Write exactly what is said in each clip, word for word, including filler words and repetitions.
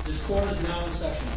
This court is now in session.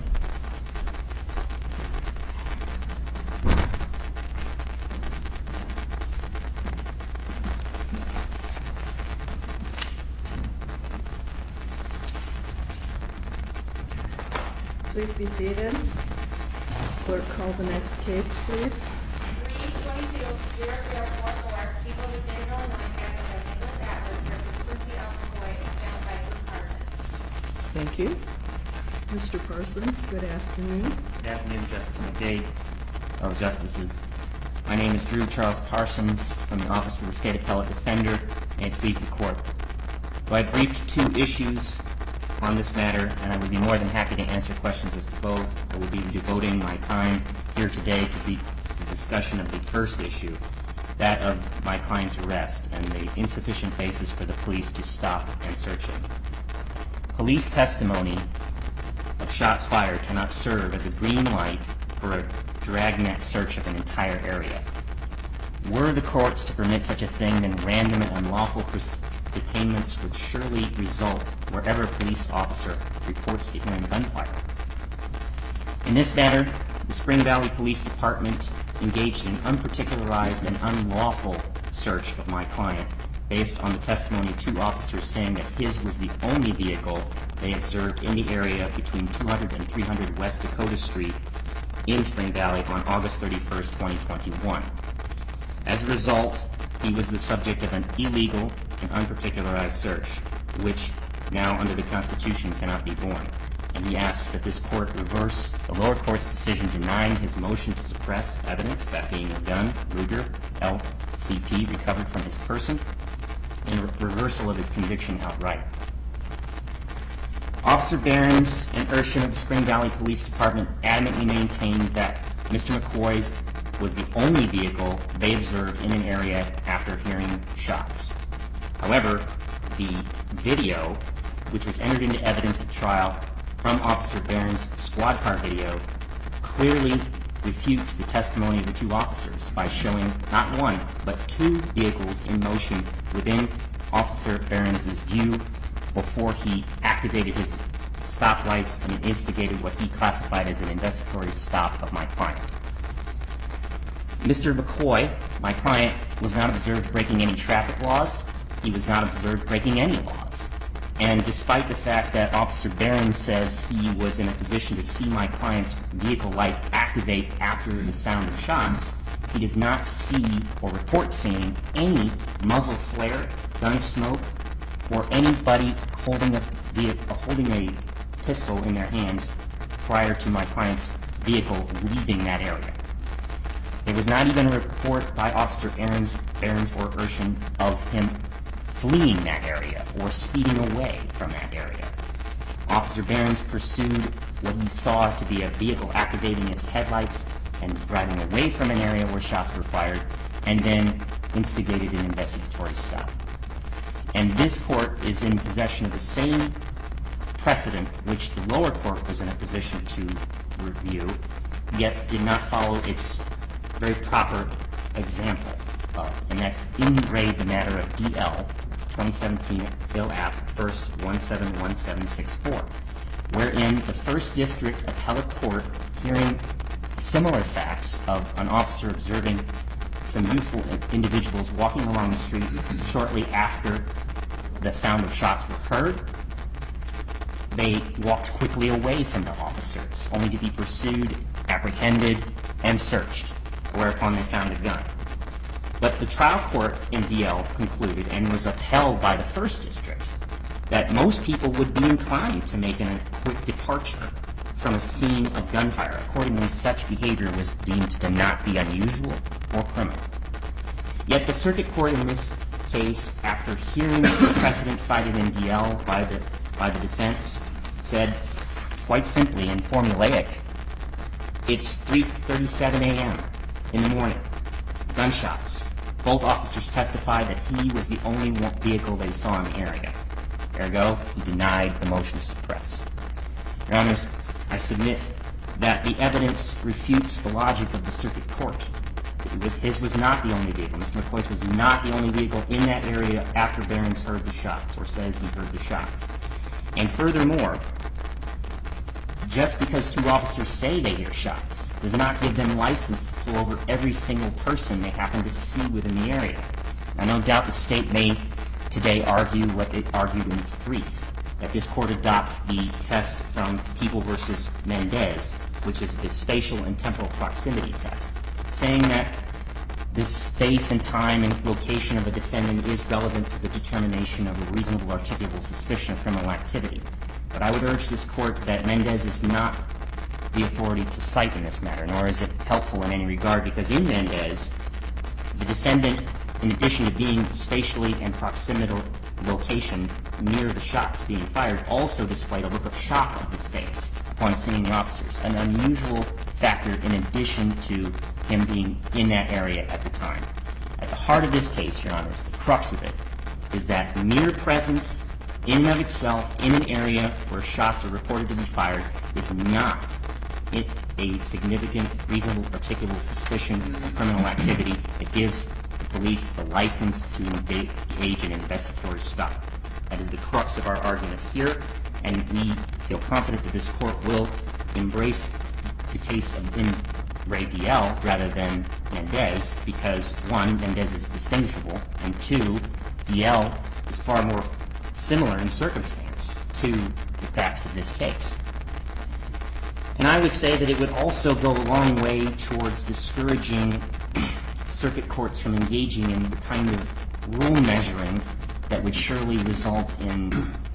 Please be seated. Clerk, call the next case, please. three twenty-two zero zero four four, people of the state of Illinois, Catholic of Nicholas Atwood versus Quincy L. McCoy, examined by Drew Parsons. Thank you. Mister Parsons, good afternoon. Good afternoon, Justice McDade, fellow justices. My name is Drew Charles Parsons from the Office of the State Appellate Defender. May it please the Court. Though I briefed two issues on this matter, and I would be more than happy to answer questions as to both, I will be devoting my time here today to the, the discussion of the first issue, that of my client's arrest and the insufficient basis for the police to stop and search him. Police testimony of shots fired cannot serve as a green light for a dragnet search of an entire area. Were the courts to permit such a thing, then random and unlawful pers- detainments would surely result wherever a police officer reports to hearing gunfire. In this matter, the Spring Valley Police Department engaged in unparticularized and unlawful search of my client based on the testimony of two officers saying that his was the only vehicle they observed in the area between two hundred and three hundred West Dakota Street in Spring Valley on August thirty-first, twenty twenty-one. As a result, he was the subject of an illegal and unparticularized search, which now under the Constitution cannot be borne. And he asks that this court reverse the lower court's decision denying his motion to suppress evidence, that being a gun, Ruger, L C P, recovered from his person, and a reversal of his conviction outright. Officer Behrens and Urshan of the Spring Valley Police Department adamantly maintained that Mister McCoy's was the only vehicle they observed in an area after hearing shots. However, the video, which was entered into evidence at trial from Officer Behrens' squad car video, clearly refutes the testimony of the two officers by showing not one, but two vehicles in motion within Officer Behrens' view before he activated his stoplights and instigated what he classified as an investigatory stop of my client. Mister McCoy, my client, was not observed breaking any traffic laws. He was not observed breaking any laws. And despite the fact that Officer Behrens says he was in a position to see my client's vehicle lights activate after the sound of shots, he does not see or report seeing any muzzle flare, gun smoke, or anybody holding a, vehicle, holding a pistol in their hands prior to my client's vehicle leaving that area. There was not even a report by Officer Behrens, Behrens or Urshan of him fleeing that area or speeding away from that area. Officer Behrens pursued what he saw to be a vehicle activating its headlights and driving away from an area where shots were fired, and then instigated an investigatory stop. And this court is in possession of the same precedent which the lower court was in a position to review, yet did not follow its very proper example of, and that's in re the matter of D L twenty seventeen Bill App First one seven one seven six four, wherein the First District Appellate Court, hearing similar facts of an officer observing some youthful individuals walking along the street shortly after the sound of shots were heard, they walked quickly away from the officers, only to be pursued, apprehended, and searched, whereupon they found a gun. But the trial court in D L concluded, and was upheld by the First District, that most people would be inclined to make a quick departure from a scene of gunfire. Accordingly, such behavior was deemed to not be unusual or criminal. Yet the circuit court in this case, after hearing the precedent cited in D L by the, by the defense, said quite simply and formulaic, it's three thirty-seven a.m. in the morning, gunshots. Both officers testified that he was the only vehicle they saw in the area. Ergo, he denied the motion to suppress. Your Honors, I submit that the evidence refutes the logic of the circuit court. It was, his was not the only vehicle. Mister McCoy's was not the only vehicle in that area after Behrens heard the shots, or says he heard the shots. And furthermore, just because two officers say they hear shots does not give them license to pull over every single person they happen to see within the area. Now, no doubt the state may today argue what it argued in its brief, that this court adopt the test from People versus Mendez, which is the spatial and temporal proximity test, saying that the space and time and location of a defendant is relevant to the determination of a reasonable articulable suspicion of criminal activity. But I would urge this court that Mendez is not the authority to cite in this matter, nor is it helpful in any regard, because in Mendez, the defendant, in addition to being spatially and proximal location near the shots being fired, also displayed a look of shock on his face upon seeing the officers, an unusual factor in addition to him being in that area at the time. At the heart of this case, Your Honors, the crux of it, is that mere presence in and of itself in an area where shots are reported to be fired is not a significant, reasonable, articulable suspicion of criminal activity that gives the police the license to engage in investigatory stop. That is the crux of our argument here, and we feel confident that this court will embrace the case of in Ray D L rather than Mendez, because one, Mendez is distinguishable, and two, D L is far more similar in circumstance to the facts of this case. And I would say that it would also go a long way towards discouraging circuit courts from engaging in the kind of rule measuring that would surely result in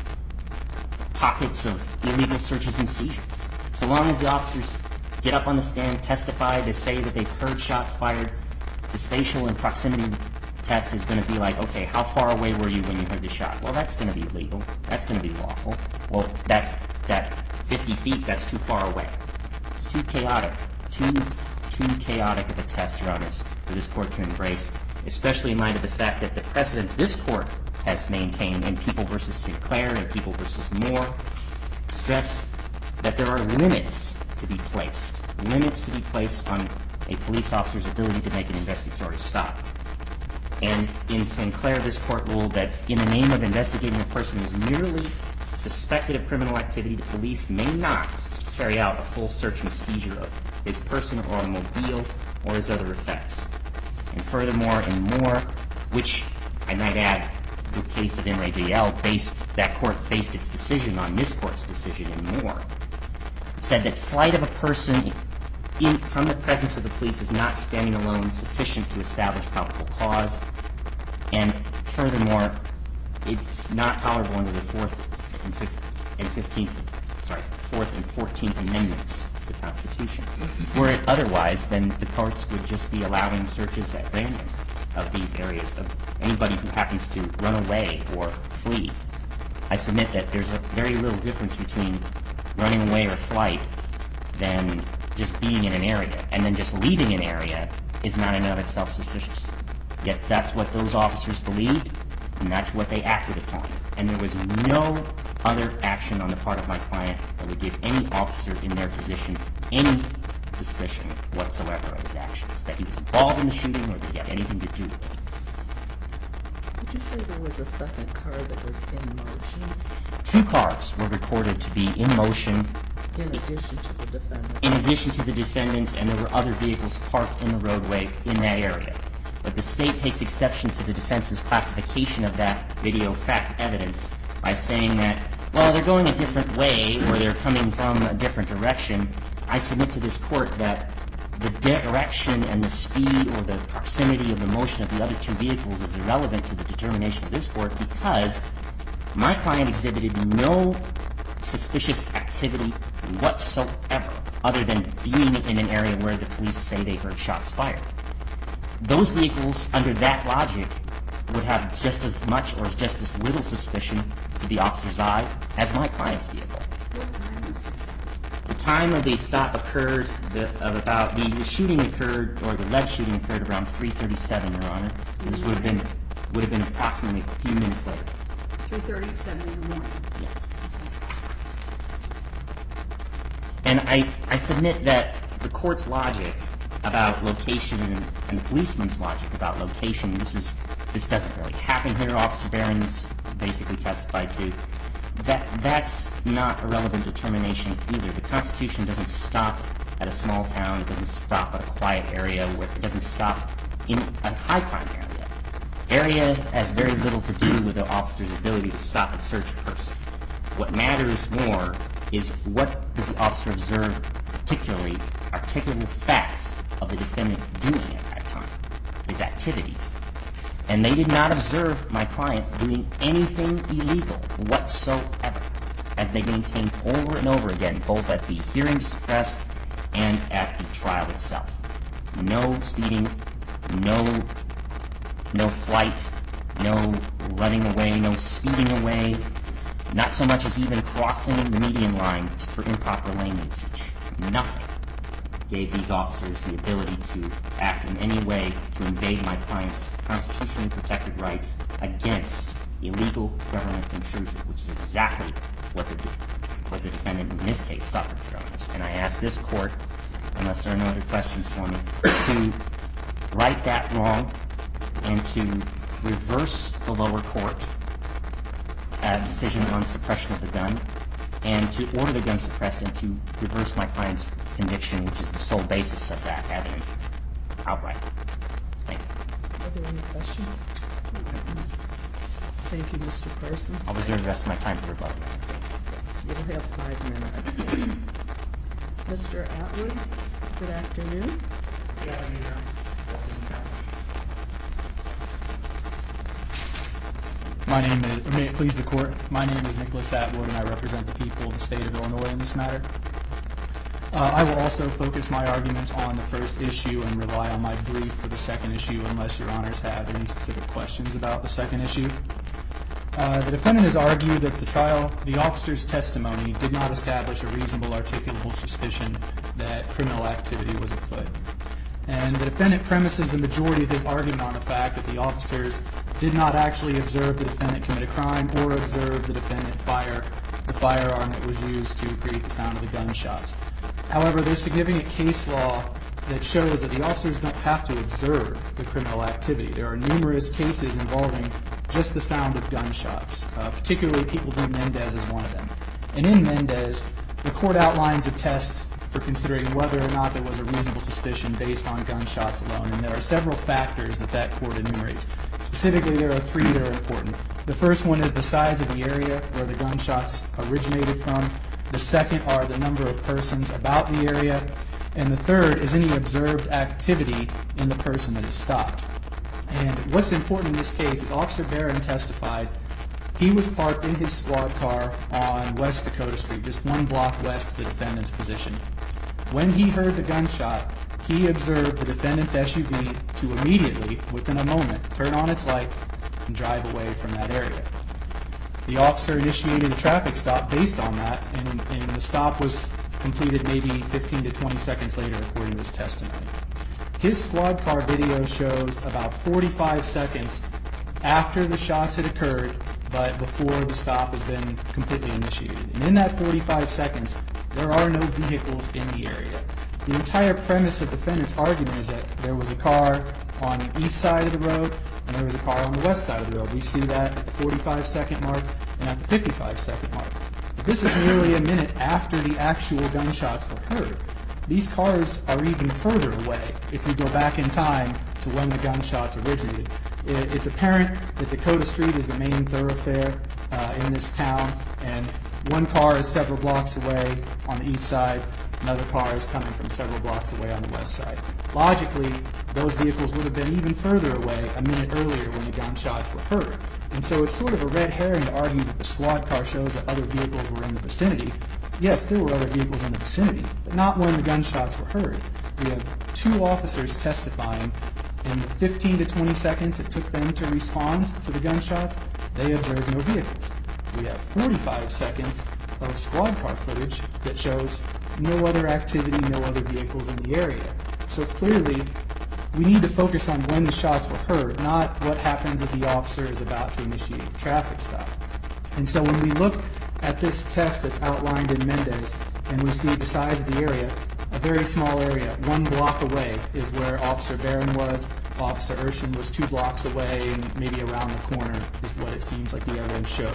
pockets of illegal searches and seizures. So long as the officers get up on the stand, testify, to say that they've heard shots fired, the spatial and proximity test is going to be like, okay, how far away were you when you heard the shot? Well, that's going to be illegal. That's going to be lawful. Well, that that fifty feet, that's too far away. It's too chaotic. Too, too chaotic of a test, Your Honors, for this court to embrace, especially in light of the fact that the precedents this court has maintained in People versus Sinclair and People versus Moore stress that there are limits to be placed, limits to be placed on a police officer's ability to make an investigatory stop. And in Sinclair, this court ruled that in the name of investigating a person who is merely suspected of criminal activity, the police may not carry out a full search and seizure of his person or automobile or his other effects. And furthermore, in Moore, which I might add, the case of N R A D L, based, that court based its decision on this court's decision in Moore, it said that flight of a person in, from the presence of the police is not standing alone sufficient to establish probable cause. And furthermore, it's not tolerable under the Fourth and Fifth and Fifteenth, sorry, Fourth and Fourteenth Amendments to the Constitution. Were it otherwise, then the courts would just be allowing searches at random of these areas of anybody who happens to run away or flee. I submit that there's a very little difference between running away or flight than just being in an area, and then just leaving an area is not in and of itself suspicious. Yet that's what those officers believed, and that's what they acted upon. And there was no other action on the part of my client that would give any officer in their position any suspicion whatsoever of his actions, that he was involved in the shooting or that he had anything to do with it. Did you say there was a second car that was in motion? Two cars were recorded to be in motion. In addition to the defendants? In addition to the defendants, and there were other vehicles parked in the roadway in that area. But the state takes exception to the defense's classification of that video fact evidence by saying that, well, they're going a different way or they're coming from a different direction. I submit to this court that the direction and the speed or the proximity of the motion of the other two vehicles is irrelevant to the determination of this court, because my client exhibited no suspicious activity whatsoever other than being in an area where the police say they heard shots fired. Those vehicles, under that logic, would have just as much or just as little suspicion to the officer's eye as my client's vehicle. What time was this? The time of the stop occurred, the, of about, the shooting occurred, or the lead shooting occurred around three thirty-seven, Your Honor. So this would have been, would have been approximately a few minutes later. three thirty-seven in the morning. Yes. And I, I submit that the court's logic about location and, and the policeman's logic about location, this is this doesn't really happen here, Officer Behrens basically testified to, that that's not a relevant determination either. The Constitution doesn't stop at a small town. It doesn't stop at a quiet area. Where it doesn't stop in a high crime area. Area has very little to do with the officer's ability to stop and search a person. What matters more is what does the officer observe, particularly articulable facts of the defendant doing at that time, his activities. And they did not observe my client doing anything illegal whatsoever, as they maintained over and over again, both at the hearing to suppress and at the trial itself. No speeding, no no flight, no running away, no speeding away, not so much as even crossing the median line for improper lane usage. Nothing gave these officers the ability to act in any way to invade my client's constitutionally protected rights against illegal government intrusion, which is exactly what the, what the defendant in this case suffered, Your Honors. And I ask this court, unless there are no other questions for me, to right that wrong and to reverse the lower court uh, decision on suppression of the gun, and to order the gun suppressed and to reverse my client's conviction, which is the sole basis of that evidence, outright. Thank you. Are there any questions? Thank you, Mister Parsons. I'll reserve the rest of my time for rebuttal. You'll have five minutes. Mister Atwood, good afternoon. Good afternoon, Your Honor. My name is, or may it please the court, my name is Nicholas Atwood and I represent the people of the state of Illinois in this matter. Uh, I will also focus my arguments on the first issue and rely on my brief for the second issue unless Your Honors have any specific questions about the second issue. Uh, the defendant has argued that the trial, the officer's testimony did not establish a reasonable articulable suspicion that criminal activity was afoot. And the defendant premises the majority of his argument on the fact that the officers did not actually observe the defendant commit a crime or observe the defendant fire the firearm that was used to create the sound of the gunshots. However, there's significant case law that shows that the officers don't have to observe the criminal activity. There are numerous cases involving just the sound of gunshots, uh, particularly People v. Mendez is one of them. And in Mendez, the court outlines a test for considering whether or not there was a reasonable suspicion based on gunshots alone. And there are several factors that that court enumerates. Specifically, there are three that are important. The first one is the size of the area where the gunshots originated from. The second are the number of persons about the area. And the third is any observed activity in the person that is stopped. And what's important in this case is Officer Barron testified he was parked in his squad car on West Dakota Street, just one block west of the defendant's position. When he heard the gunshot, he observed the defendant's S U V to immediately, within a moment, turn on its lights and drive away from that area. The officer initiated a traffic stop based on that, and, and the stop was completed maybe fifteen to twenty seconds later, according to his testimony. His squad car video shows about forty-five seconds after the shots had occurred, but before the stop has been completely initiated. And in that forty-five seconds, there are no vehicles in the area. The entire premise of the defendant's argument is that there was a car on the east side of the road and there was a car on the west side of the road. We see that at the forty-five second mark and at the fifty-five second mark. But this is nearly a minute after the actual gunshots were heard. These cars are even further away if you go back in time to when the gunshots originated. It's apparent that Dakota Street is the main thoroughfare uh, in this town, and one car is several blocks away on the east side, another car is coming from several blocks away on the west side. Logically, those vehicles would have been even further away a minute earlier when the gunshots were heard. And so it's sort of a red herring to argue that the squad car shows that other vehicles were in the vicinity. Yes, there were other vehicles in the vicinity, but not when the gunshots were heard. We have two officers testifying. In the fifteen to twenty seconds it took them to respond to the gunshots, they observed no vehicles. We have forty-five seconds of squad car footage that shows no other activity, no other vehicles in the area. So clearly, we need to focus on when the shots were heard, not what happens as the officer is about to initiate a traffic stop. And so when we look at this test that's outlined in Mendez, and we see the size of the area, a very small area, one block away is where Officer Barron was. Officer Urshan was two blocks away, and maybe around the corner is what it seems like the evidence shows.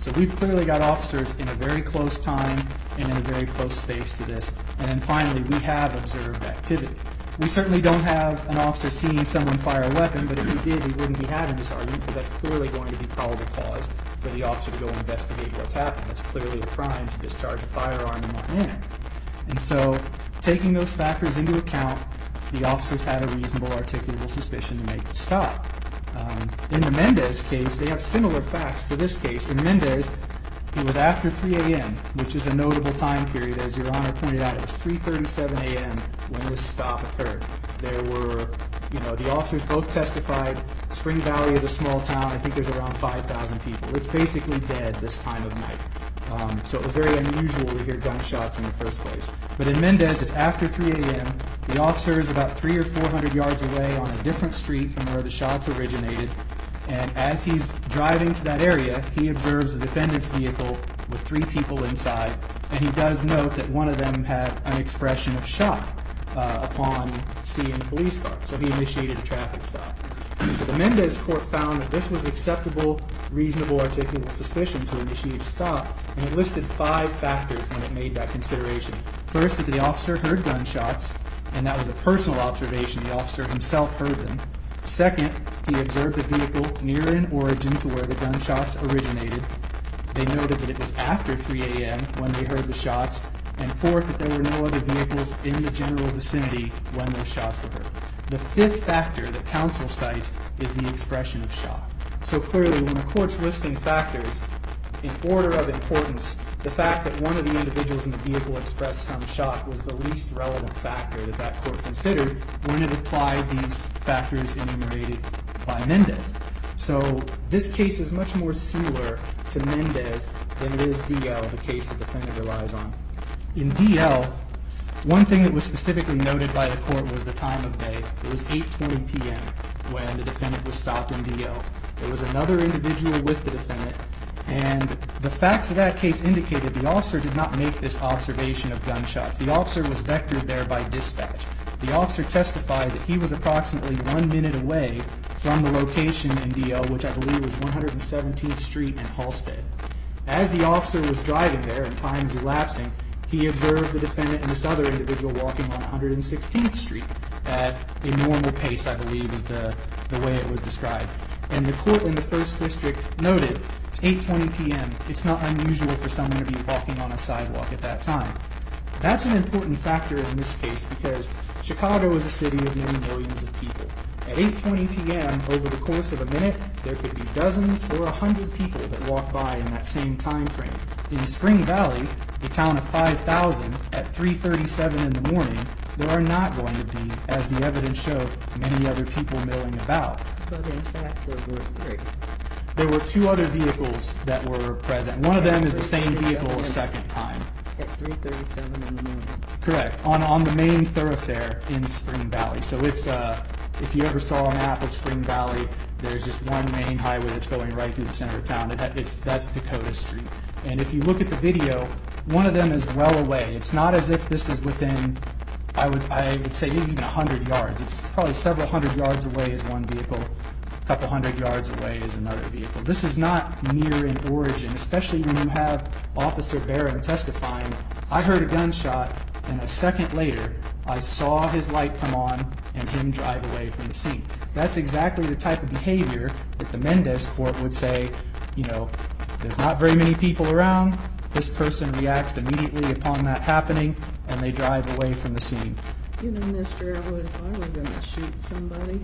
So we've clearly got officers in a very close time and in a very close space to this. And then finally, we have observed activity. We certainly don't have an officer seeing someone fire a weapon, but if he did, he wouldn't be having this argument because that's clearly going to be probable cause for the officer to go investigate what's happened. It's clearly a crime to discharge a firearm in that manner. And so, taking those factors into account, the officers had a reasonable articulable suspicion to make the stop. Um, in the Mendez case, they have similar facts to this case. In Mendez, it was after three a.m., which is a notable time period. As Your Honor pointed out, it was three thirty-seven a.m. when this stop occurred. There were, you know, the officers both testified. Spring Valley is a small town. I think there's around five thousand people. It's basically dead this time of night. Um, so it was very unusual to hear gunshots in the first place. But in Mendez, it's after three a.m. The officer is about three or four hundred yards away on a different street from where the shots originated. And as he's driving to that area, he observes the defendant's vehicle with three people inside, and he does note that one of them had an expression of shock uh, upon seeing the police car. So he initiated a traffic stop. So the Mendez court found that this was acceptable, reasonable, articulable suspicion to initiate a stop, and it listed five factors when it made that consideration. First, that the officer heard gunshots, and that was a personal observation. The officer himself heard them. Second, he observed the vehicle near in origin to where the gunshots originated. They noted that it was after three a.m. when they heard the shots. And fourth, that there were no other vehicles in the general vicinity when those shots were heard. The fifth factor that counsel cites is the expression of shock. So clearly, when the court's listing factors in order of importance, the fact that one of the individuals in the vehicle expressed some shock was the least relevant factor that that court considered when it applied these factors enumerated by Mendez. So this case is much more similar to Mendez than it is D L, the case the defendant relies on. In D L, one thing that was specifically noted by the court was the time of day. It was eight twenty p.m. when the defendant was stopped in D L. There was another individual with the defendant, and the facts of that case indicated the officer did not make this observation of gunshots. The officer was vectored there by dispatch. The officer testified that he was approximately one minute away from the location in D L, which I believe was one hundred seventeenth Street in Halstead. As the officer was driving there and time was elapsing, he observed the defendant and this other individual walking on one hundred sixteenth Street at a normal pace, I believe is the, the way it was described. And the court in the First District noted it's eight twenty p.m. It's not unusual for someone to be walking on a sidewalk at that time. That's an important factor in this case because Chicago is a city of many millions of people. At eight twenty p.m., over the course of a minute, there could be dozens or a hundred people that walk by in that same time frame. In Spring Valley, a town of five thousand, at three thirty-seven in the morning, there are not going to be, as the evidence showed, many other people milling about. But in fact, there were three. There were two other vehicles that were present. One of them is the same vehicle a second time. At three thirty-seven in the morning. Correct. On on the main thoroughfare in Spring Valley. So it's, uh, if you ever saw a map of Spring Valley, there's just one main highway that's going right through the center of town. It, it's, that's Dakota Street. And if you look at the video, one of them is well away. It's not as if this is within, I would I would say even a hundred yards. It's probably several hundred yards away is one vehicle. A couple hundred yards away is another vehicle. This is not near in origin, especially when you have Officer Barron testifying, I heard a gunshot, and a second later, I saw his light come on and him drive away from the scene. That's exactly the type of behavior that the Mendez court would say, you know, there's not very many people around, this person reacts immediately upon that happening, and they drive away from the scene. You know, Mister Elwood, if I were going to shoot somebody,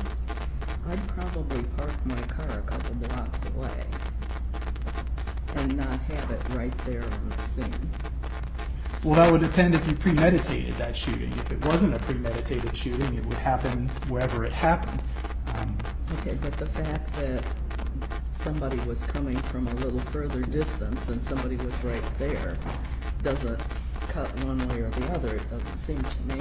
I'd probably park my car a couple blocks away and not have it right there on the scene. Well, that would depend if you premeditated that shooting. If it wasn't a premeditated shooting, it would happen wherever it happened. Um, Okay, but the fact that somebody was coming from a little further distance and somebody was right there doesn't cut one way or the other, it doesn't seem to me.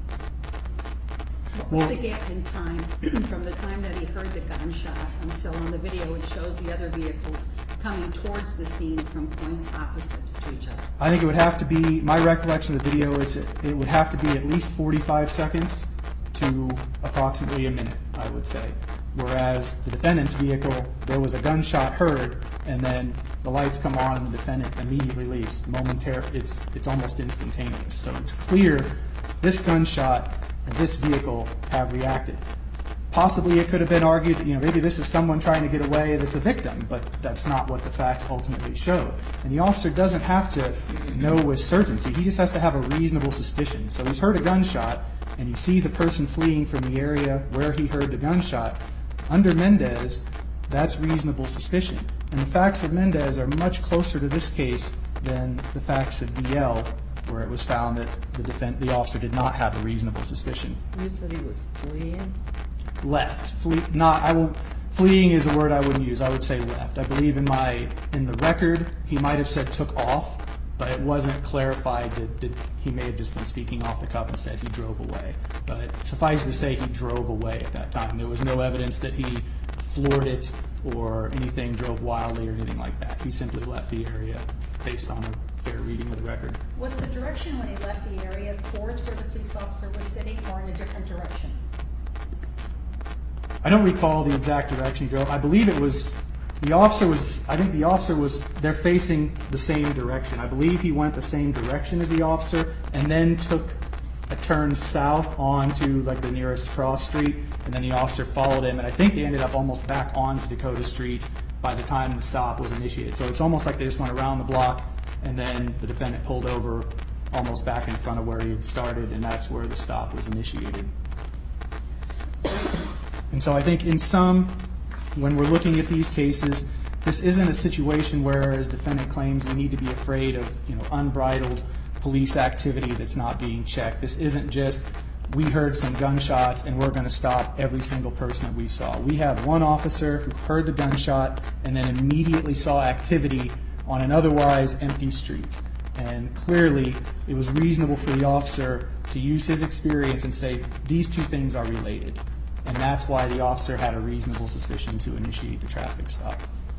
What Well- was the gap in time from the time that he heard the gunshot until on the video it shows the other vehicles coming towards the scene from points opposite to each other? I think it would have to be, my recollection of the video, it's, it would have to be at least forty-five seconds to approximately a minute, I would say. Whereas the defendant's vehicle, there was a gunshot heard, and then the lights come on and the defendant immediately leaves. Momentary, it's it's almost instantaneous. So it's clear this gunshot and this vehicle have reacted. Possibly it could have been argued that, you know, maybe this is someone trying to get away that's a victim, but that's not what the facts ultimately showed. And the officer doesn't have to know with certainty. He just has to have a reasonable suspicion. So he's heard a gunshot, and he sees a person fleeing from the area where he heard the gunshot. Under Mendez, that's reasonable suspicion. And the facts of Mendez are much closer to this case than the facts of D L, where it was found that the defend- the officer did not have a reasonable suspicion. You said he was fleeing? Left. Flee, not, I won't, fleeing is a word I wouldn't use. I would say left. I believe in my, in the record, he might have said took off, but it wasn't clarified that, that he may have just been speaking off the cuff and said he drove away. But suffice to say, he drove away at that time. There was no evidence that he floored it or anything, drove wildly or anything like that. He simply left the area based on a fair reading of the record. Was the direction when he left the area towards where the police officer was sitting or in a different direction? I don't recall the exact direction he drove. I believe it was, the officer was, I think the officer was, they're facing the same direction. I believe he went the same direction as the officer and then took a turn south onto like the nearest cross street, and then the officer followed him, and I think they ended up almost back onto Dakota Street by the time the stop was initiated. So it's almost like they just went around the block, and then the defendant pulled over almost back in front of where he had started, and that's where the stop was initiated. And so I think in sum, when we're looking at these cases, this isn't a situation where, as the defendant claims, we need to be afraid of, you know, unbridled police activity that's not being checked. This isn't just, we heard some gunshots and we're going to stop every single person that we saw. We have one officer who heard the gunshot and then immediately saw activity on an otherwise empty street. And clearly, it was reasonable for the officer to use his experience and say, these two things are related. And that's why the officer had a reasonable suspicion to initiate the traffic stop.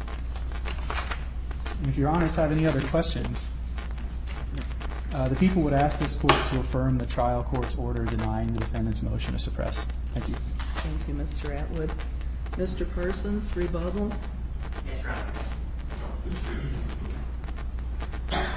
And if your honors have any other questions, uh, the people would ask this court to affirm the trial court's order denying the defendant's motion to suppress. Thank you. Thank you, Mister Atwood. Mister Parsons, rebuttal. Yes, Your Honor.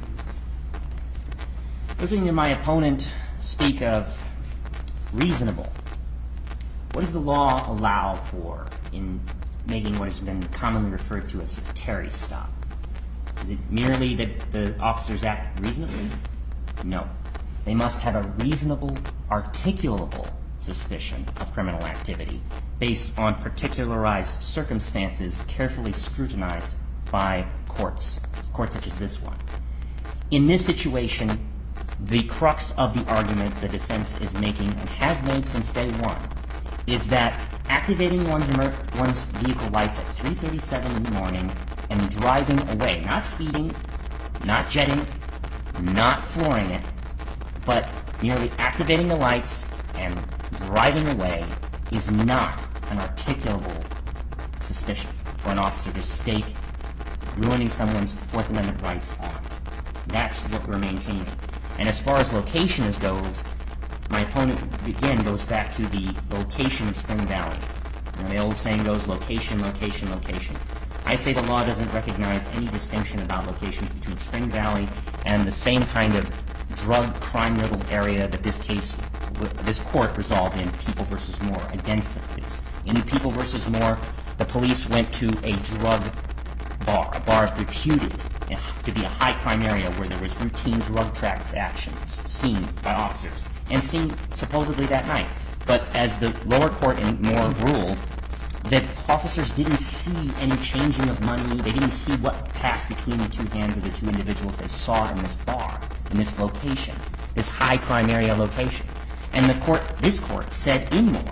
Listening to my opponent speak of reasonable, what does the law allow for in making what has been commonly referred to as a Terry stop? Is it merely that the officers act reasonably? No. They must have a reasonable, articulable suspicion of criminal activity based on particularized circumstances carefully scrutinized by courts, courts such as this one. In this situation, the crux of the argument the defense is making and has made since day one is that activating one's, emer- one's vehicle lights at three thirty-seven in the morning and driving away, not speeding, not jetting, not flooring it, but merely activating the lights and driving away is not an articulable suspicion for an officer to stake ruining someone's Fourth Amendment rights on. That's what we're maintaining. And as far as location as goes, my opponent, again, goes back to the location of Spring Valley. You know, the old saying goes, location, location, location. I say the law doesn't recognize any distinction about locations between Spring Valley and the same kind of drug crime-riddled area that this case, this court resolved in People versus Moore against the police. In People versus Moore, the police went to a drug bar, a bar reputed to be a high-crime area where there was routine drug transactions seen by officers, and seen supposedly that night. But as the lower court in Moore ruled, that officers didn't see any changing of money, they didn't see what passed between the two hands of the two individuals they saw in this bar, in this location, this high-crime area location. And the court, this court, said in Moore,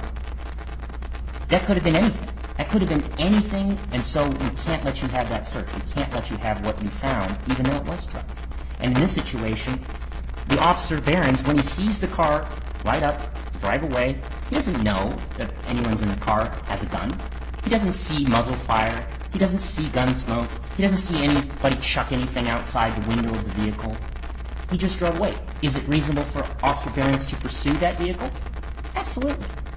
that could have been anything. That could have been anything, and so we can't let you have that search. We can't let you have what you found, even though it was drugs. And in this situation, the officer, Behrens, when he sees the car light up, drive away, he doesn't know that anyone's in the car has a gun. He doesn't see muzzle fire. He doesn't see gun smoke. He doesn't see anybody chuck anything outside the window of the vehicle. He just drove away. Is it reasonable for Officer Behrens to pursue that vehicle? Absolutely.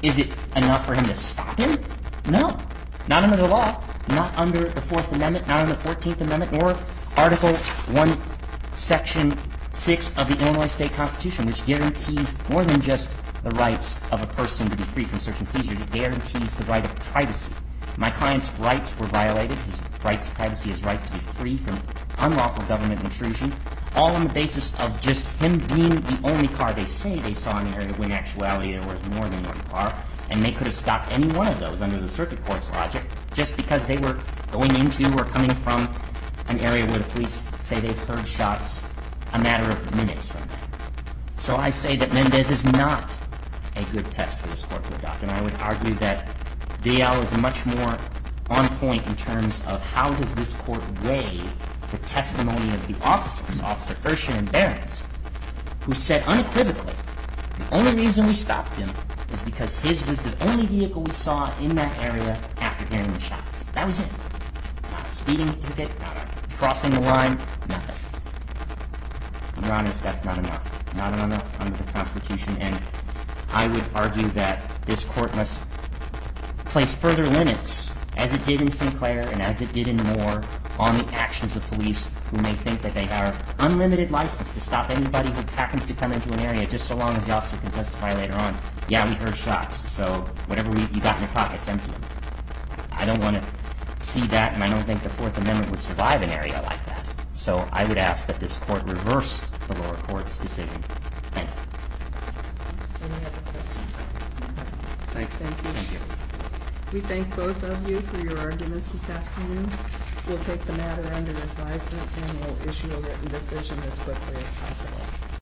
Is it enough for him to stop him? No. Not under the law. Not under the Fourth Amendment, not under the Fourteenth Amendment, or Article one, Section six of the Illinois State Constitution, which guarantees more than just the rights of a person to be free from search and seizure. It guarantees the right of privacy. My client's rights were violated, his rights to privacy, his rights to be free from unlawful government intrusion, all on the basis of just him being the only car they say they saw in the area, when in actuality there was more than one car, and they could have stopped any one of those under the circuit court's logic just because they were going into or coming from an area where the police say they've heard shots a matter of minutes from that. So I say that Mendez is not a good test for this court to adopt, and I would argue that Dial is much more on point in terms of how does this court weigh the testimony of the officers, Officer Urshan and Behrens, who said unequivocally, the only reason we stopped him was because his was the only vehicle we saw in that area after hearing the shots. That was it. Not a speeding ticket, not a crossing the line, nothing. Your Honors, that's not enough. Not enough under the Constitution, and I would argue that this court must place further limits, as it did in Sinclair and as it did in Moore, on the actions of police who may think that they have unlimited license to stop anybody who happens to come into an area, just so long as the officer can testify later on, yeah, we heard shots, so whatever we, you got in your pockets, empty them. I don't want to see that, and I don't think the Fourth Amendment would survive an area like that. So I would ask that this court reverse the lower court's decision. Thank you. Any other questions? Thank you. Thank you. Thank you. We thank both of you for your arguments this afternoon. We'll take the matter under advisement and we'll issue a written decision as quickly as possible.